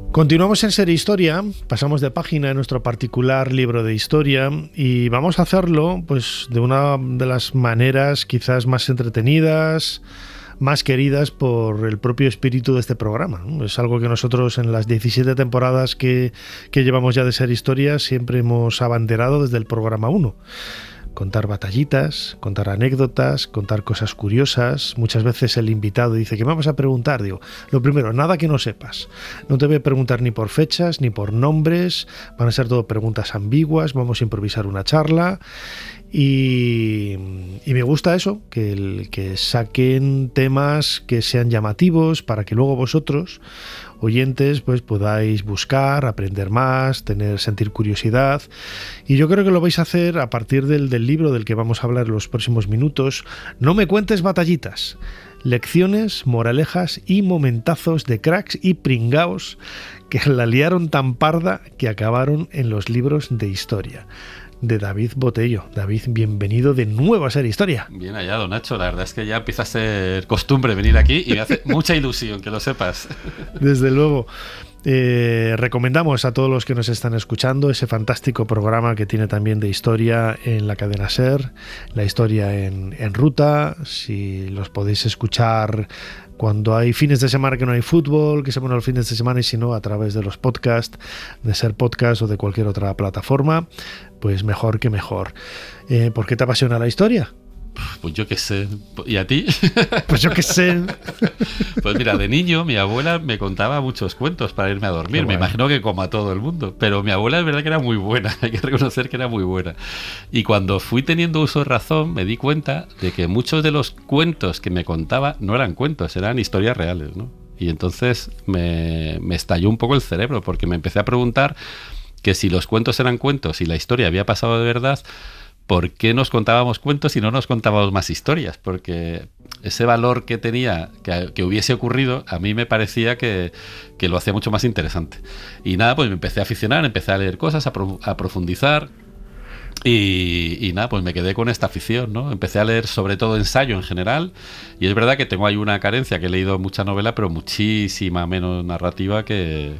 Continuamos en Serie Historia, pasamos de página en nuestro particular libro de historia y vamos a hacerlo pues de una de las maneras quizás más entretenidas, más queridas por el propio espíritu de este programa. Es algo que nosotros en las 17 temporadas que llevamos ya de Serie Historia siempre hemos abanderado desde el programa 1. Contar batallitas, contar anécdotas, contar cosas curiosas. Muchas veces el invitado dice, ¿qué me vas a preguntar? Digo, lo primero, nada que no sepas. No te voy a preguntar ni por fechas, ni por nombres. Van a ser todo preguntas ambiguas. Vamos a improvisar una charla. Y me gusta eso, que saquen temas que sean llamativos para que luego vosotros, oyentes, pues podáis buscar, aprender más, sentir curiosidad. Y yo creo que lo vais a hacer a partir del libro del que vamos a hablar en los próximos minutos. No me cuentes batallitas. Lecciones, moralejas y momentazos de cracks y pringaos que la liaron tan parda que acabaron en los libros de historia. De David Botello. David, bienvenido de nuevo a Serie Historia. Bien hallado, Nacho. La verdad es que ya empieza a ser costumbre venir aquí y me hace mucha ilusión que lo sepas. Desde luego. Recomendamos a todos los que nos están escuchando ese fantástico programa que tiene también de historia en la cadena SER, la historia en ruta. Si los podéis escuchar cuando hay fines de semana que no hay fútbol, que se ponen los fines de semana, y si no, a través de los podcasts, de SER Podcast o de cualquier otra plataforma, pues mejor que mejor. ¿Por qué te apasiona la historia? Pues yo qué sé. ¿Y a ti? Pues yo qué sé. Pues mira, de niño mi abuela me contaba muchos cuentos para irme a dormir. Me imagino que como a todo el mundo. Pero mi abuela es verdad que era muy buena. Hay que reconocer que era muy buena. Y cuando fui teniendo uso de razón, me di cuenta de que muchos de los cuentos que me contaba no eran cuentos, eran historias reales, ¿no? Y entonces me estalló un poco el cerebro, porque me empecé a preguntar que si los cuentos eran cuentos y la historia había pasado de verdad, ¿por qué nos contábamos cuentos y no nos contábamos más historias? Porque ese valor que tenía, que hubiese ocurrido, a mí me parecía que lo hacía mucho más interesante. Y nada, pues me empecé a aficionar, empecé a leer cosas, a profundizar. Y nada, pues me quedé con esta afición, ¿no? Empecé a leer sobre todo ensayo en general, y es verdad que tengo ahí una carencia, que he leído mucha novela, pero muchísima menos narrativa que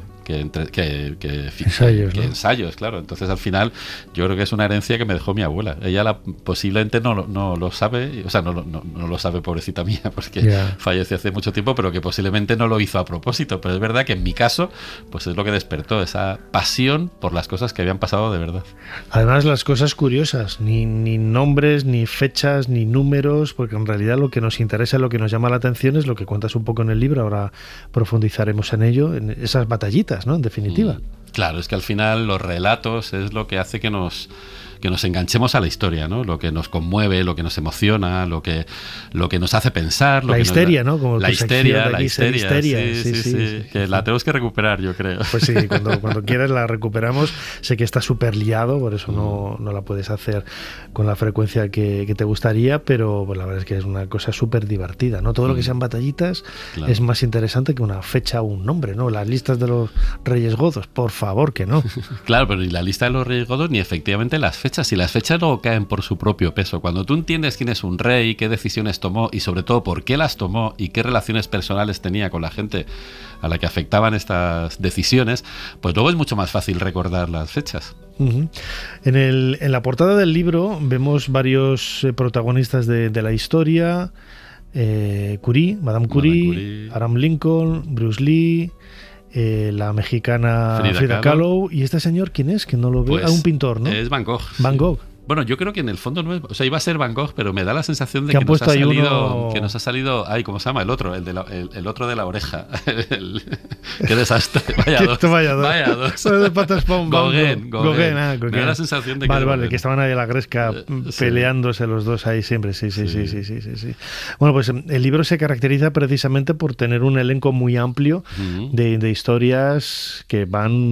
ensayos, ¿no? Ensayos, claro. Entonces al final yo creo que es una herencia que me dejó mi abuela. Ella posiblemente no lo sabe, o sea, no lo sabe, pobrecita mía, porque falleció hace mucho tiempo, pero que posiblemente no lo hizo a propósito. Pero es verdad que en mi caso, pues es lo que despertó esa pasión por las cosas que habían pasado de verdad. Además, las cosas curiosas, ni nombres, ni fechas, ni números, porque en realidad lo que nos interesa, lo que nos llama la atención es lo que cuentas un poco en el libro. Ahora profundizaremos en ello, en esas batallitas, ¿no? En definitiva. Claro, es que al final los relatos es lo que hace que nos enganchemos a la historia, ¿no? Lo que nos conmueve, lo que nos emociona, lo que nos hace pensar. La histeria, ¿no? Como la histeria. Sí. Que la tenemos que recuperar, yo creo. Pues sí, cuando quieras la recuperamos. Sé que está súper liado, por eso no la puedes hacer con la frecuencia que te gustaría, pero pues la verdad es que es una cosa súper divertida, ¿no? Todo lo que sean batallitas es más interesante que una fecha o un nombre, ¿no? Las listas de los Reyes Godos, por favor, que no. Claro, pero ni la lista de los Reyes Godos, ni efectivamente las fechas. Si las fechas no caen por su propio peso, cuando tú entiendes quién es un rey, qué decisiones tomó y sobre todo por qué las tomó y qué relaciones personales tenía con la gente a la que afectaban estas decisiones, pues luego es mucho más fácil recordar las fechas. Uh-huh. En la portada del libro vemos varios protagonistas de la historia. Madame Curie, Abraham Lincoln, Bruce Lee, la mexicana Frida Kahlo. ¿Y este señor quién es? Que no lo veo. Pues un pintor, ¿no? Es Van Gogh. Van Gogh. Bueno, yo creo que en el fondo no es, o sea, iba a ser Van Gogh, pero me da la sensación de que nos ha salido, ay, ¿cómo se llama? El otro de la oreja. Qué desastre. Vaya dos. Gauguin. Me da la sensación de que Vale, que estaban ahí a la gresca peleándose los dos ahí siempre. Sí. Bueno, pues el libro se caracteriza precisamente por tener un elenco muy amplio de historias que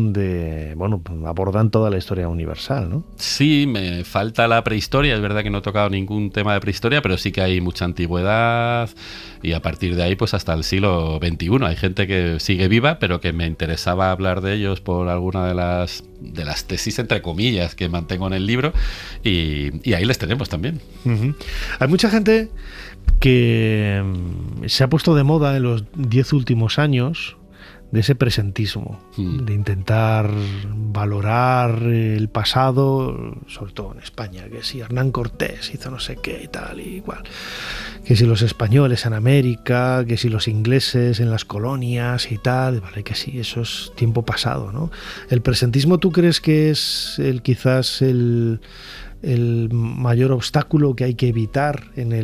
abordan toda la historia universal, ¿no? Sí, me falta la prehistoria. Es verdad que no he tocado ningún tema de prehistoria, pero sí que hay mucha antigüedad y a partir de ahí pues hasta el siglo XXI. Hay gente que sigue viva, pero que me interesaba hablar de ellos por alguna de las tesis entre comillas que mantengo en el libro y ahí les tenemos también. Uh-huh. Hay mucha gente que se ha puesto de moda en los 10 últimos años de ese presentismo, de intentar valorar el pasado, sobre todo en España, que si Hernán Cortés hizo no sé qué y tal y igual, que si los españoles en América, que si los ingleses en las colonias y tal, vale, que sí, eso es tiempo pasado, ¿no? ¿El presentismo tú crees que es quizás el mayor obstáculo que hay que evitar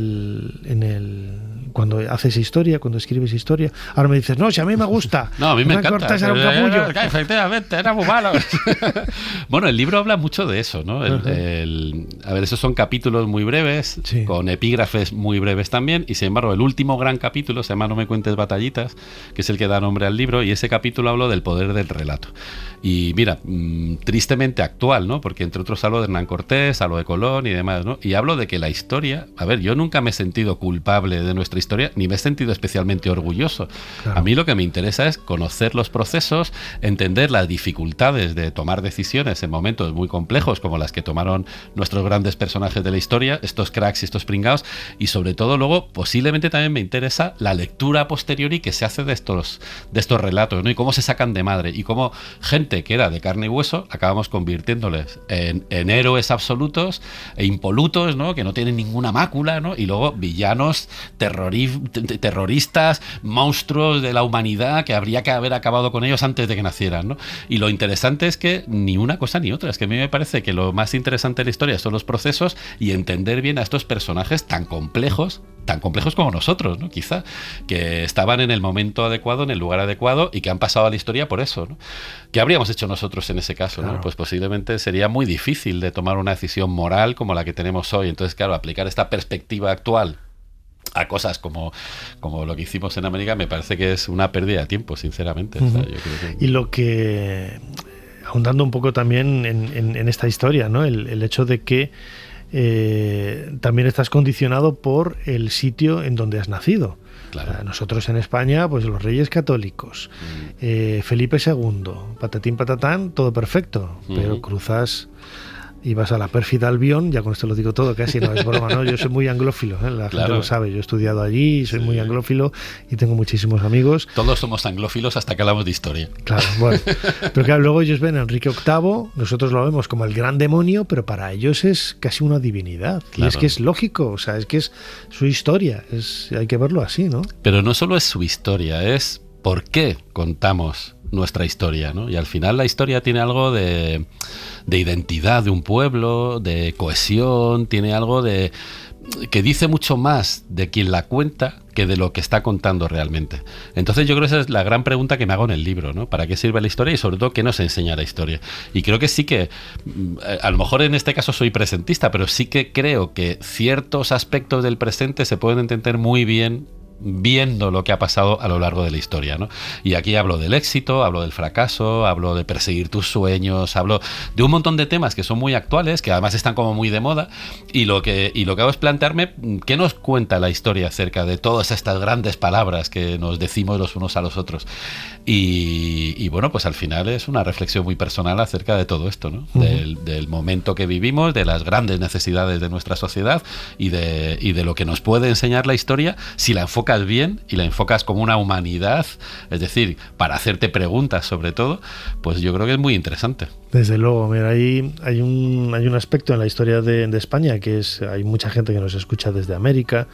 cuando haces historia, cuando escribes historia? Ahora me dices, no, si a mí me gusta. No, a mí me encanta. Cortés era un capullo. Efectivamente, era muy malo. Bueno, el libro habla mucho de eso, ¿no? A ver, esos son capítulos muy breves, sí, con epígrafes muy breves también, y sin embargo, el último gran capítulo se llama No me cuentes batallitas, que es el que da nombre al libro, y ese capítulo hablo del poder del relato. Y mira, tristemente actual, ¿no? Porque entre otros hablo de Hernán Cortés, hablo de Colón y demás, ¿no? Y hablo de que la historia, a ver, yo nunca me he sentido culpable de nuestra historia, ni me he sentido especialmente orgulloso. Claro. A mí lo que me interesa es conocer los procesos, entender las dificultades de tomar decisiones en momentos muy complejos, como las que tomaron nuestros grandes personajes de la historia, estos cracks y estos pringados, y sobre todo luego, posiblemente también me interesa la lectura a posteriori que se hace de estos relatos, ¿no? Y cómo se sacan de madre, y cómo gente que era de carne y hueso, acabamos convirtiéndoles en héroes absolutos e impolutos, ¿no? Que no tienen ninguna mácula, ¿no? Y luego villanos, terroristas, monstruos de la humanidad que habría que haber acabado con ellos antes de que nacieran, ¿no? Y lo interesante es que ni una cosa ni otra, es que a mí me parece que lo más interesante de la historia son los procesos y entender bien a estos personajes tan complejos como nosotros, ¿no? Quizá, que estaban en el momento adecuado, en el lugar adecuado, y que han pasado a la historia por eso, ¿no? ¿Qué habríamos hecho nosotros en ese caso? Claro. ¿No? Pues posiblemente sería muy difícil de tomar una decisión moral como la que tenemos hoy. Entonces, claro, aplicar esta perspectiva actual a cosas como lo que hicimos en América me parece que es una pérdida de tiempo, sinceramente. O sea, yo creo que... Y lo que, ahondando un poco también en esta historia, ¿no? El hecho de que también estás condicionado por el sitio en donde has nacido. Claro. Nosotros en España, pues los Reyes Católicos, Felipe II, patatín patatán, todo perfecto, pero cruzas y vas a la pérfida Albión, ya con esto lo digo todo, casi no es broma, ¿no? Yo soy muy anglófilo, la gente lo sabe, yo he estudiado allí, soy muy anglófilo y tengo muchísimos amigos. Todos somos anglófilos hasta que hablamos de historia. Claro, bueno, pero claro, luego ellos ven a Enrique VIII, nosotros lo vemos como el gran demonio, pero para ellos es casi una divinidad, claro. Y es que es lógico, o sea, es que es su historia, hay que verlo así, ¿no? Pero no solo es su historia, es por qué contamos nuestra historia, ¿no? Y al final la historia tiene algo de identidad de un pueblo, de cohesión, tiene algo que dice mucho más de quien la cuenta que de lo que está contando realmente. Entonces yo creo que esa es la gran pregunta que me hago en el libro, ¿no? ¿Para qué sirve la historia y sobre todo qué nos enseña la historia? Y creo que sí que, a lo mejor en este caso soy presentista, pero sí que creo que ciertos aspectos del presente se pueden entender muy bien viendo lo que ha pasado a lo largo de la historia, ¿no? Y aquí hablo del éxito, hablo del fracaso, hablo de perseguir tus sueños, hablo de un montón de temas que son muy actuales, que además están como muy de moda, y lo que hago es plantearme qué nos cuenta la historia acerca de todas estas grandes palabras que nos decimos los unos a los otros. Y bueno, pues al final es una reflexión muy personal acerca de todo esto, ¿no? Del momento que vivimos, de las grandes necesidades de nuestra sociedad y de lo que nos puede enseñar la historia si la enfocas bien y la enfocas como una humanidad, es decir, para hacerte preguntas sobre todo, pues yo creo que es muy interesante. Desde luego, mira, hay un aspecto en la historia de España que hay mucha gente que nos escucha desde América,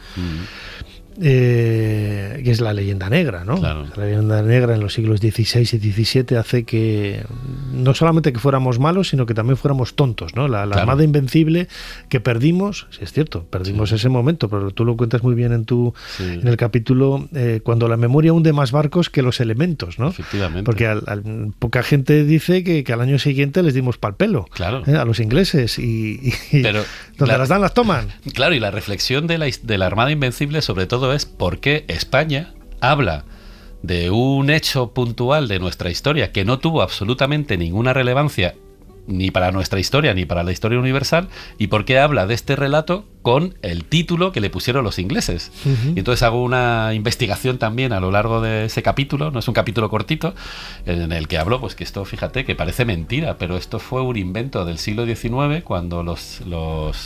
que es la leyenda negra, ¿no? Claro. La leyenda negra en los siglos XVI y XVII hace que no solamente que fuéramos malos, sino que también fuéramos tontos, ¿no? La Armada Invencible que perdimos, sí es cierto, perdimos ese momento, pero tú lo cuentas muy bien en el capítulo, cuando la memoria hunde más barcos que los elementos, ¿no? Efectivamente. Porque poca gente dice que al año siguiente les dimos pal pelo, claro, a los ingleses pero donde las dan las toman. Claro, y la reflexión de la Armada Invencible sobre todo es por qué España habla de un hecho puntual de nuestra historia que no tuvo absolutamente ninguna relevancia ni para nuestra historia ni para la historia universal, y por qué habla de este relato con el título que le pusieron los ingleses. Y entonces hago una investigación también a lo largo de ese capítulo, no es un capítulo cortito, en el que hablo, pues que esto, fíjate, que parece mentira, pero esto fue un invento del siglo XIX, cuando los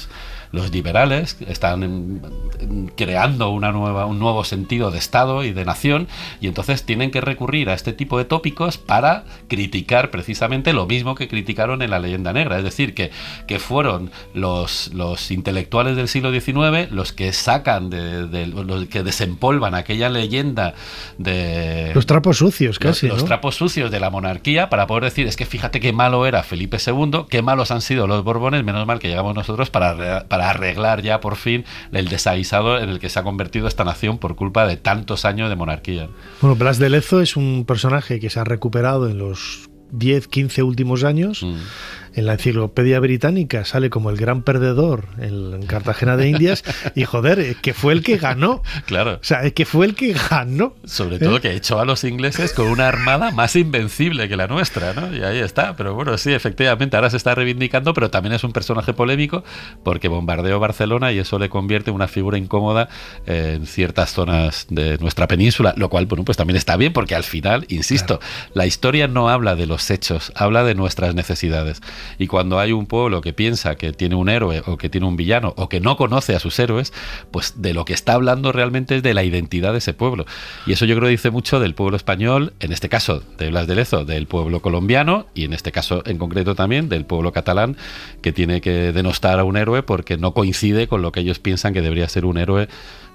los liberales están creando un nuevo sentido de Estado y de nación, y entonces tienen que recurrir a este tipo de tópicos para criticar precisamente lo mismo que criticaron en la Leyenda Negra, es decir, que fueron los intelectuales del siglo XIX los que sacan, los que desempolvan aquella leyenda de... Los trapos sucios, casi, los trapos sucios de la monarquía, para poder decir, es que fíjate qué malo era Felipe II, qué malos han sido los Borbones, menos mal que llegamos nosotros para arreglar ya por fin el desaguisado en el que se ha convertido esta nación por culpa de tantos años de monarquía. Bueno, Blas de Lezo es un personaje que se ha recuperado en los 10, 15 últimos años. En la Enciclopedia Británica sale como el gran perdedor en Cartagena de Indias y joder, que fue el que ganó. Claro. O sea, que fue el que ganó. Sobre todo que echó a los ingleses con una armada más invencible que la nuestra, ¿no? Y ahí está. Pero bueno, sí, efectivamente, ahora se está reivindicando, pero también es un personaje polémico porque bombardeó Barcelona y eso le convierte en una figura incómoda en ciertas zonas de nuestra península, lo cual, bueno, pues también está bien porque al final, insisto, la historia no habla de los hechos, habla de nuestras necesidades. Y cuando hay un pueblo que piensa que tiene un héroe o que tiene un villano o que no conoce a sus héroes, pues de lo que está hablando realmente es de la identidad de ese pueblo. Y eso yo creo dice mucho del pueblo español, en este caso de Blas de Lezo, del pueblo colombiano y en este caso en concreto también del pueblo catalán, que tiene que denostar a un héroe porque no coincide con lo que ellos piensan que debería ser un héroe,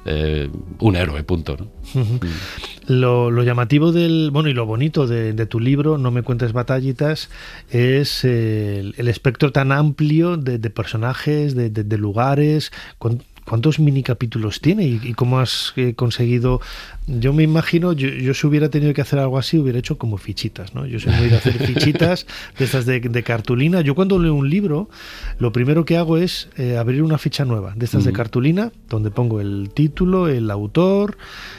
punto, ¿no? Lo llamativo bueno, y lo bonito de tu libro, No me cuentes batallitas, es el espectro tan amplio de personajes, de lugares. ¿Cuántos mini capítulos tiene y cómo has conseguido? Yo me imagino, yo si hubiera tenido que hacer algo así, hubiera hecho como fichitas, ¿no? Yo soy muy de hacer fichitas de estas de cartulina. Yo cuando leo un libro, lo primero que hago es abrir una ficha nueva de estas de cartulina, donde pongo el título, el autor,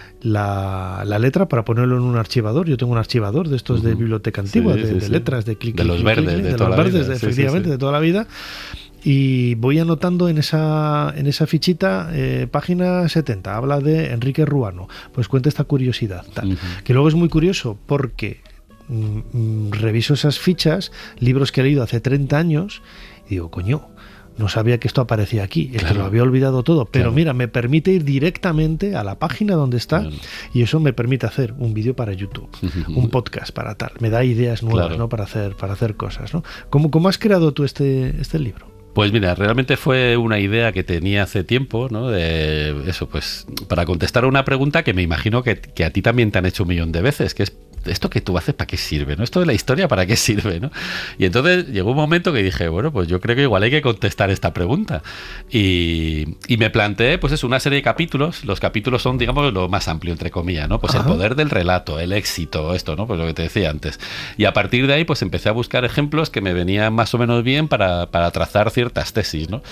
la letra para ponerlo en un archivador. Yo tengo un archivador de estos de biblioteca antigua, de letras, de clic, de los verdes, de toda la vida. Efectivamente, de toda la vida. Y voy anotando en esa fichita, página 70, habla de Enrique Ruano. Pues cuenta esta curiosidad, tal. Que luego es muy curioso porque reviso esas fichas, libros que he leído hace 30 años, y digo, coño, no sabía que esto aparecía aquí, es que lo había olvidado todo, pero mira, me permite ir directamente a la página donde está, y eso me permite hacer un vídeo para YouTube, un podcast para tal, me da ideas nuevas, ¿no? para hacer cosas, ¿no? ¿Cómo has creado tú este libro? Pues mira, realmente fue una idea que tenía hace tiempo, ¿no? De eso, pues, para contestar a una pregunta que me imagino que a ti también te han hecho un millón de veces, que es ¿esto que tú haces para qué sirve? ¿No? Esto de la historia, ¿para qué sirve? ¿No? Y entonces llegó un momento que dije, bueno, pues yo creo que igual hay que contestar esta pregunta. Y me planteé, pues es una serie de capítulos. Los capítulos son, digamos, lo más amplio, entre comillas, ¿no? Pues el poder del relato, el éxito, esto, ¿no? Pues lo que te decía antes. Y a partir de ahí, pues empecé a buscar ejemplos que me venían más o menos bien para trazar ciertas tesis, ¿no?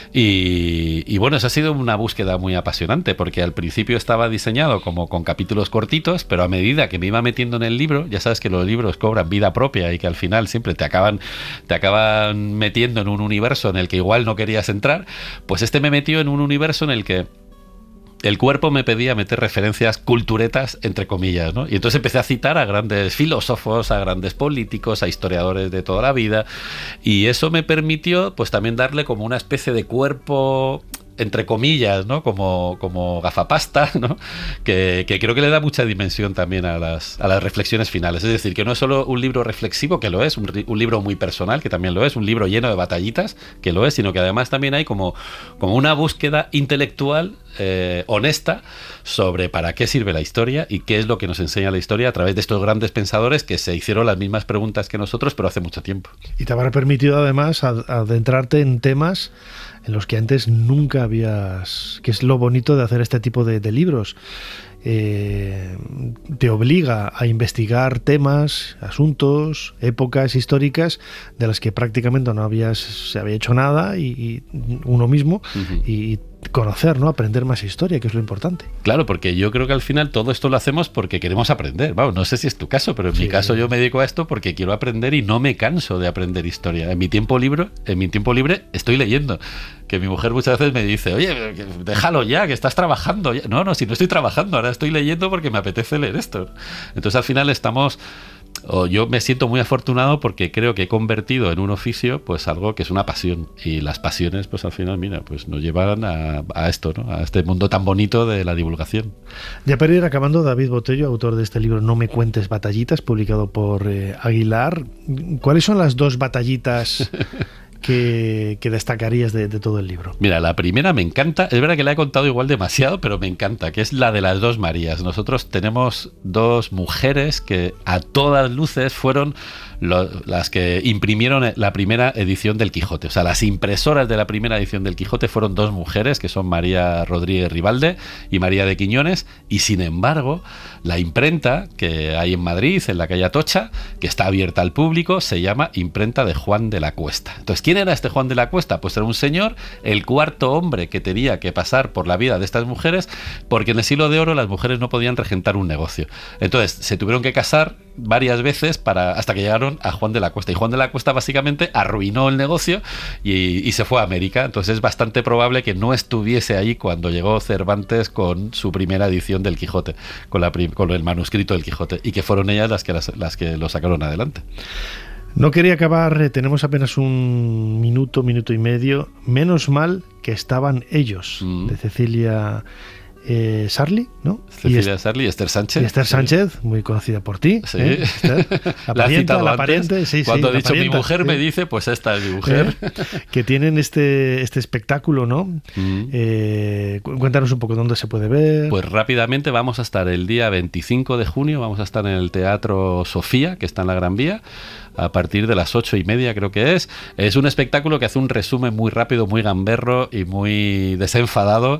Y bueno, esa ha sido una búsqueda muy apasionante, porque al principio estaba diseñado como con capítulos cortitos, pero a medida que me iba metiendo en el libro, ya sabes que los libros cobran vida propia y que al final siempre te acaban metiendo en un universo en el que igual no querías entrar, pues este me metió en un universo en el que el cuerpo me pedía meter referencias culturetas, entre comillas, ¿no? Y entonces empecé a citar a grandes filósofos, a grandes políticos, a historiadores de toda la vida, y eso me permitió pues también darle como una especie de cuerpo, entre comillas, ¿no? Como gafapasta, ¿no? Que creo que le da mucha dimensión también a las reflexiones finales. Es decir, que no es solo un libro reflexivo, que lo es, un libro muy personal, que también lo es, un libro lleno de batallitas, que lo es, sino que además también hay como una búsqueda intelectual honesta sobre para qué sirve la historia y qué es lo que nos enseña la historia a través de estos grandes pensadores que se hicieron las mismas preguntas que nosotros, pero hace mucho tiempo. Y te habrá permitido además adentrarte en temas en los que antes nunca habías... que es lo bonito de hacer este tipo de libros. Te obliga a investigar temas, asuntos, épocas históricas de las que prácticamente no se había hecho nada y uno mismo, y conocer, ¿no? Aprender más historia, que es lo importante. Claro, porque yo creo que al final todo esto lo hacemos porque queremos aprender. Vamos, no sé si es tu caso, pero en mi caso yo me dedico a esto porque quiero aprender y no me canso de aprender historia. En mi tiempo libre estoy leyendo. Que mi mujer muchas veces me dice, oye, déjalo ya, que estás trabajando. No, si no estoy trabajando, ahora estoy leyendo porque me apetece leer esto. Entonces al final estamos Yo me siento muy afortunado porque creo que he convertido en un oficio pues algo que es una pasión, y las pasiones pues al final, mira, pues nos llevan a esto, ¿no? A este mundo tan bonito de la divulgación. Ya para ir acabando, David Botello, autor de este libro No me cuentes batallitas, publicado por Aguilar. ¿Cuáles son las 2 batallitas que destacarías de todo el libro? Mira, la primera me encanta, es verdad que la he contado igual demasiado, pero me encanta, que es la de las 2 Marías. Nosotros tenemos 2 mujeres que a todas luces fueron las que imprimieron la primera edición del Quijote. O sea, las impresoras de la primera edición del Quijote fueron 2 mujeres, que son María Rodríguez Ribalde y María de Quiñones, y sin embargo, la imprenta que hay en Madrid, en la calle Atocha, que está abierta al público, se llama Imprenta de Juan de la Cuesta. Entonces, ¿quién era este Juan de la Cuesta? Pues era un señor, el 4º hombre que tenía que pasar por la vida de estas mujeres, porque en el siglo de oro las mujeres no podían regentar un negocio. Entonces, se tuvieron que casar varias veces hasta que llegaron a Juan de la Cuesta. Y Juan de la Cuesta básicamente arruinó el negocio y se fue a América. Entonces es bastante probable que no estuviese ahí cuando llegó Cervantes con su primera edición del Quijote, con el manuscrito del Quijote, y que fueron ellas las que lo sacaron adelante. No quería acabar, tenemos apenas un minuto y medio. Menos mal que estaban ellos, de Cecilia Sarli, ¿no? Cecilia Sarli y Esther Sánchez. Y Esther Sánchez, muy conocida por ti. Sí. Esther, la pariente. Sí, cuando sí, he dicho parienta, mi mujer, sí. me dice, pues esta es mi mujer. Que tienen este espectáculo, ¿no? Cuéntanos un poco dónde se puede ver. Pues rápidamente vamos a estar el día 25 de junio, vamos a estar en el Teatro Sofía, que está en la Gran Vía, a partir de las 8:30 creo que es. Es un espectáculo que hace un resumen muy rápido, muy gamberro y muy desenfadado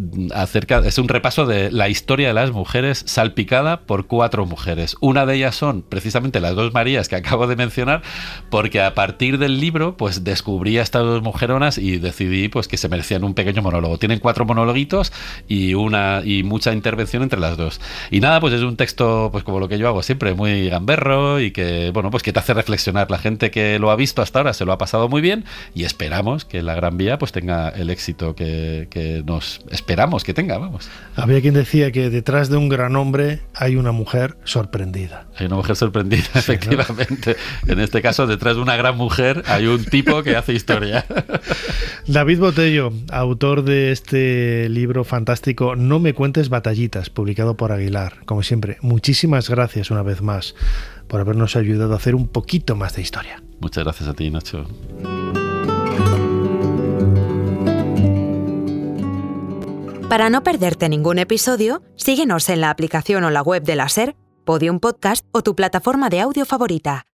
es un repaso de la historia de las mujeres salpicada por 4 mujeres. Una de ellas son precisamente las 2 Marías que acabo de mencionar, porque a partir del libro pues descubrí a estas 2 mujeronas y decidí pues que se merecían un pequeño monólogo. Tienen 4 monologuitos y mucha intervención entre las 2. Y nada, pues es un texto pues como lo que yo hago siempre, muy gamberro y que bueno, pues que te hace reflexionar. La gente que lo ha visto hasta ahora se lo ha pasado muy bien y esperamos que la Gran Vía pues tenga el éxito que nos esperamos que tenga, vamos. Había quien decía que detrás de un gran hombre hay una mujer sorprendida. Hay una mujer sorprendida, sí, efectivamente. ¿No? En este caso, detrás de una gran mujer hay un tipo que hace historia. David Botello, autor de este libro fantástico No me cuentes batallitas, publicado por Aguilar. Como siempre, muchísimas gracias una vez más por habernos ayudado a hacer un poquito más de historia. Muchas gracias a ti, Nacho. Para no perderte ningún episodio, síguenos en la aplicación o la web de la SER, Podium Podcast o tu plataforma de audio favorita.